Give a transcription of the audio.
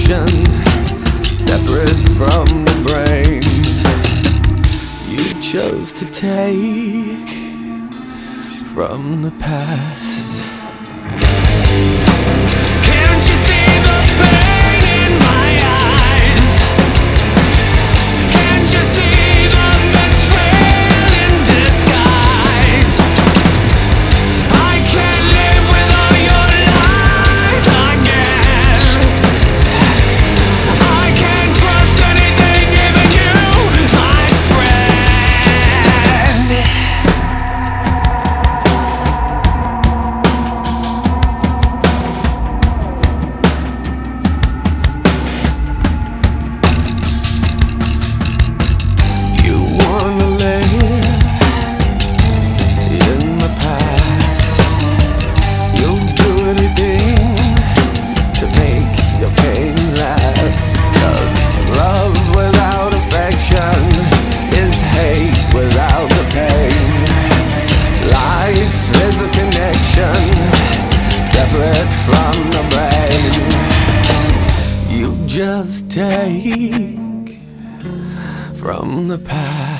connection, separate from the brain. You chose to take from the past. Can't you see the pain in my eyes? Can't you see the betrayal in disguise? I can't live with all your lies again. I can't trust anything, even you, my friend. You wanna live in the past. You'll do anything to make your pain last. 'Cause love without affection is hate without the pain. Life is a connection, separate from the brain. You just take from the past.